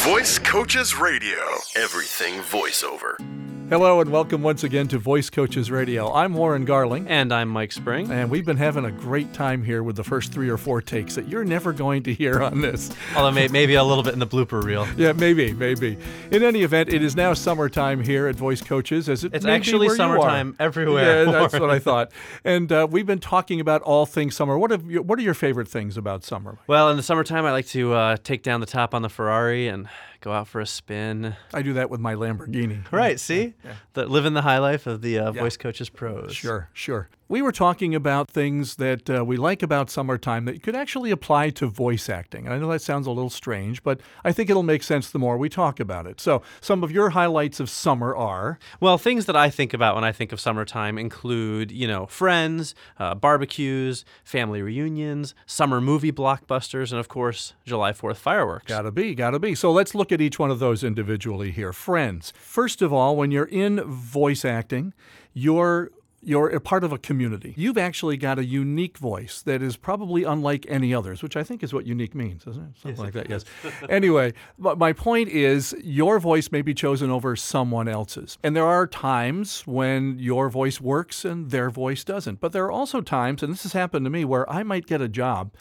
Voice Coaches Radio. Everything voiceover. Hello and welcome once again to Voice Coaches Radio. I'm Warren Garling. And I'm Mike Spring. And we've been having a great time here with the first 3 or 4 takes that you're never going to hear on this. Although maybe a little bit in the blooper reel. Yeah, maybe. In any event, it is now summertime here at Voice Coaches. It's actually summertime everywhere. Yeah, that's what I thought. And we've been talking about all things summer. What are your favorite things about summer? Well, in the summertime, I like to take down the top on the Ferrari and go out for a spin. I do that with my Lamborghini. Right, see? Yeah. Living the high life of the Voice Coaches pros. Sure. We were talking about things that we like about summertime that could actually apply to voice acting. I know that sounds a little strange, but I think it'll make sense the more we talk about it. So some of your highlights of summer are? Well, things that I think about when I think of summertime include, friends, barbecues, family reunions, summer movie blockbusters, and of course, July 4th fireworks. Gotta be. So let's look at each one of those individually here. Friends. First of all, when you're in voice acting, you're a part of a community. You've actually got a unique voice that is probably unlike any others, which I think is what unique means, isn't it? Something like that, yes. Anyway, but my point is your voice may be chosen over someone else's. And there are times when your voice works and their voice doesn't. But there are also times, and this has happened to me, where I might get a job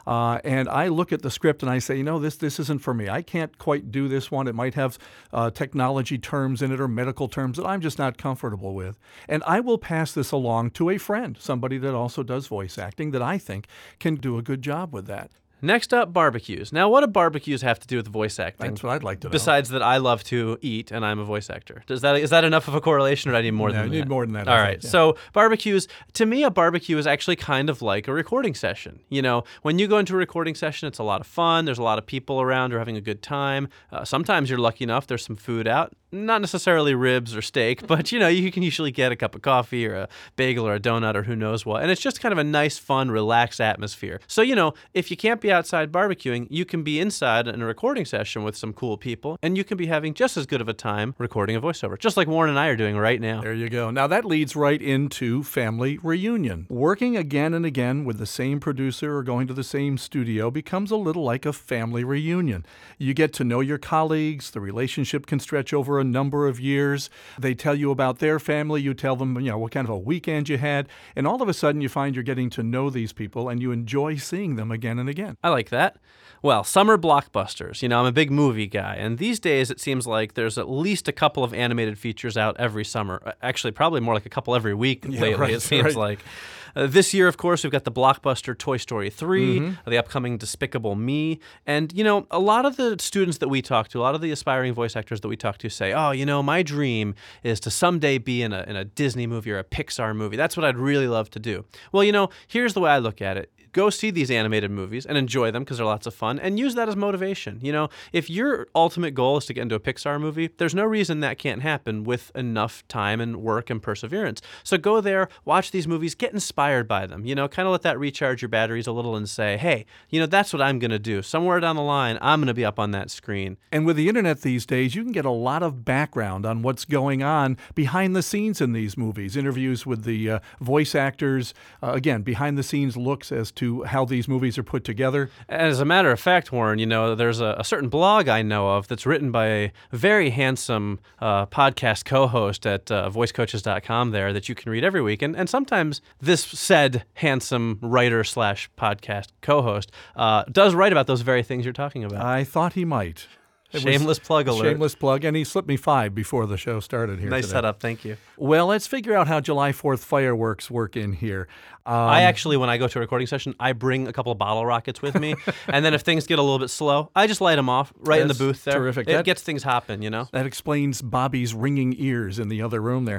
and I look at the script and I say, this isn't for me. I can't quite do this one. It might have technology terms in it or medical terms that I'm just not comfortable with. And I will pass this along to a friend, somebody that also does voice acting that I think can do a good job with that. Next up, barbecues. Now, what do barbecues have to do with voice acting? That's what I'd like to know. Besides that I love to eat and I'm a voice actor. Is that enough of a correlation or do I need more than that? I need more than that. All right. Yeah. So barbecues, to me, a barbecue is actually kind of like a recording session. When you go into a recording session, it's a lot of fun. There's a lot of people around who are having a good time. Sometimes you're lucky enough, there's some food out. Not necessarily ribs or steak, but you can usually get a cup of coffee or a bagel or a donut or who knows what. And it's just kind of a nice, fun, relaxed atmosphere. So, if you can't be outside barbecuing, you can be inside in a recording session with some cool people, and you can be having just as good of a time recording a voiceover, just like Warren and I are doing right now. There you go. Now that leads right into family reunion. Working again and again with the same producer or going to the same studio becomes a little like a family reunion. You get to know your colleagues. The relationship can stretch over a number of years. They tell you about their family. You tell them, what kind of a weekend you had. And all of a sudden you find you're getting to know these people and you enjoy seeing them again and again. I like that. Well, summer blockbusters. I'm a big movie guy, and these days it seems like there's at least a couple of animated features out every summer. Actually, probably more like a couple every week lately, right, it seems like. This year, of course, we've got the blockbuster Toy Story 3, the upcoming Despicable Me, and, a lot of the students that we talk to, a lot of the aspiring voice actors that we talk to say, my dream is to someday be in a Disney movie or a Pixar movie. That's what I'd really love to do. Well, here's the way I look at it. Go see these animated movies and enjoy them because they're lots of fun and use that as motivation. If your ultimate goal is to get into a Pixar movie, there's no reason that can't happen with enough time and work and perseverance. So go there, watch these movies, get inspired by them, kind of let that recharge your batteries a little and say, hey, that's what I'm going to do. Somewhere down the line, I'm going to be up on that screen. And with the internet these days, you can get a lot of background on what's going on behind the scenes in these movies. Interviews with the voice actors, again, behind the scenes looks as to how these movies are put together. As a matter of fact, Warren, there's a certain blog I know of that's written by a very handsome podcast co-host at voicecoaches.com there that you can read every week. And sometimes this said handsome writer/podcast co-host does write about those very things you're talking about. I thought he might. Shameless plug alert. Shameless plug, and he slipped me 5 before the show started here Nice today. setup, thank you. Well, let's figure out how July 4th fireworks work in here. I actually, when I go to a recording session, I bring a couple of bottle rockets with me, and then if things get a little bit slow, I just light them off right in the booth there. Terrific. It gets things hopping, That explains Bobby's ringing ears in the other room there.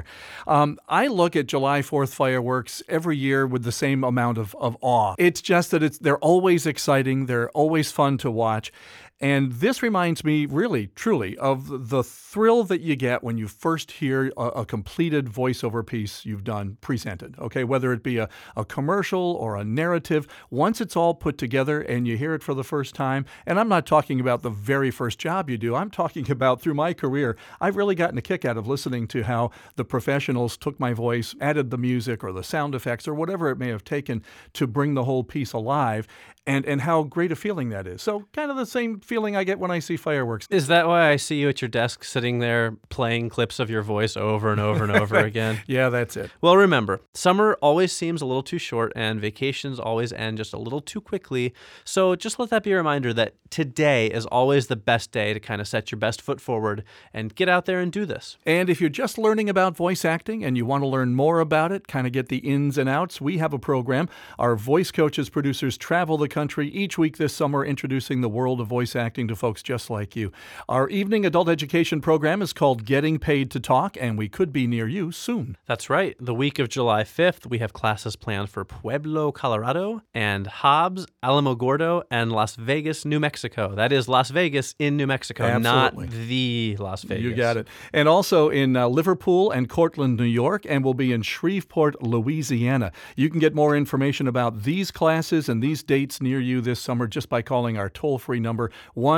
I look at July 4th fireworks every year with the same amount of awe. It's just that they're always exciting, they're always fun to watch. And this reminds me really, truly, of the thrill that you get when you first hear a completed voiceover piece you've done presented, okay? Whether it be a commercial or a narrative, once it's all put together and you hear it for the first time, and I'm not talking about the very first job you do, I'm talking about through my career, I've really gotten a kick out of listening to how the professionals took my voice, added the music or the sound effects or whatever it may have taken to bring the whole piece alive. and how great a feeling that is. So kind of the same feeling I get when I see fireworks. Is that why I see you at your desk sitting there playing clips of your voice over and over and over again? Yeah, that's it. Well, remember, summer always seems a little too short and vacations always end just a little too quickly. So just let that be a reminder that today is always the best day to kind of set your best foot forward and get out there and do this. And if you're just learning about voice acting and you want to learn more about it, kind of get the ins and outs, we have a program. Our Voice Coaches producers travel the country each week this summer introducing the world of voice acting to folks just like you. Our evening adult education program is called Getting Paid to Talk, and we could be near you soon. That's right. The week of July 5th, we have classes planned for Pueblo, Colorado, and Hobbs, Alamogordo, and Las Vegas, New Mexico. That is Las Vegas in New Mexico, Absolutely. not the Las Vegas. You got it. And also in Liverpool and Cortland, New York, and we'll be in Shreveport, Louisiana. You can get more information about these classes and these dates near you this summer just by calling our toll-free number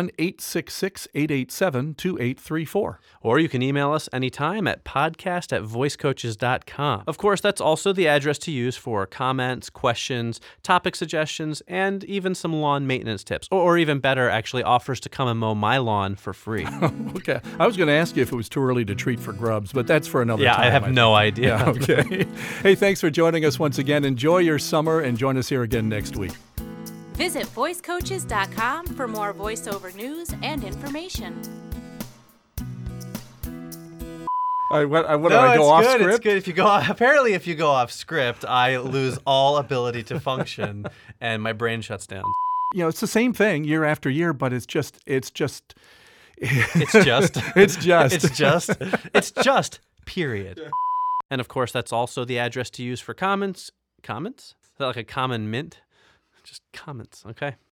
1-866-887-2834. Or you can email us anytime at podcast@voicecoaches.com. Of course, that's also the address to use for comments, questions, topic suggestions, and even some lawn maintenance tips. Or even better, actually offers to come and mow my lawn for free. Okay. I was going to ask you if it was too early to treat for grubs, but that's for another time. I have no idea. Yeah, okay. Hey, thanks for joining us once again. Enjoy your summer and join us here again next week. Visit voicecoaches.com for more voiceover news and information. What do I go off script? It's good. If you go off script, I lose all ability to function and my brain shuts down. You know, it's the same thing year after year, but it's just It's just. Period. And of course, that's also the address to use for comments. Comments? Is that like a common mint? Just comments, okay?